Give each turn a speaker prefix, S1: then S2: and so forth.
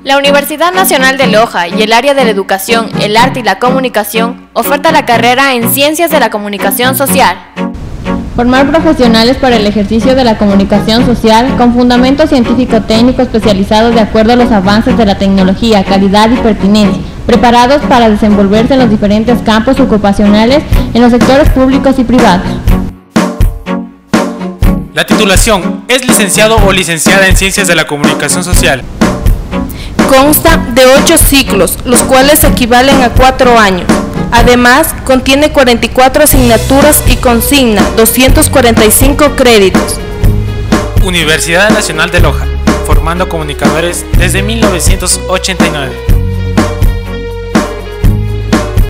S1: La Universidad Nacional de Loja y el área de la Educación, el Arte y la Comunicación oferta la carrera en Ciencias de la Comunicación Social.
S2: Formar profesionales para el ejercicio de la comunicación social con fundamento científico-técnico especializados de acuerdo a los avances de la tecnología, calidad y pertinencia, preparados para desenvolverse en los diferentes campos ocupacionales en los sectores públicos y privados.
S3: La titulación es licenciado o licenciada en Ciencias de la Comunicación Social.
S4: Consta de 8 ciclos, los cuales equivalen a 4 años. Además, contiene 44 asignaturas y consigna 245 créditos.
S3: Universidad Nacional de Loja, formando comunicadores desde 1989.